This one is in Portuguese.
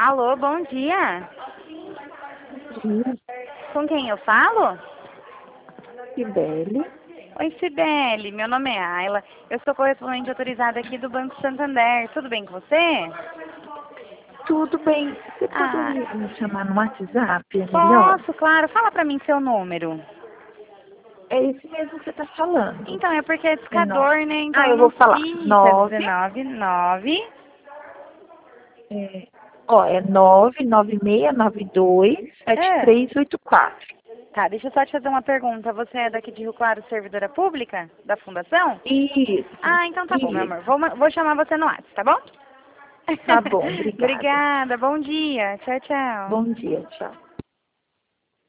Alô, bom dia. Sim, Com quem eu falo? Sibeli. Oi, Cibele. Meu nome é Ayla. Eu sou correspondente autorizada aqui do Banco Santander. Tudo bem com você? Tudo bem. Você Ah, poderia me chamar no WhatsApp? É melhor? posso, claro. Fala pra mim seu número. É esse mesmo que você está falando. Então, é porque é É no... discador, né? Então Ah, eu eu não vou falar. sei se é 9. 19, 9. É, ó, é 99692 É. 7384. Tá, deixa eu só te fazer uma pergunta. Você é daqui de Rio Claro, servidora pública da fundação? Isso, Ah, então tá bom, meu amor. isso. Vou chamar você no WhatsApp, tá bom? Tá bom, obrigada. Obrigada, bom dia. Tchau, tchau. Bom dia, tchau.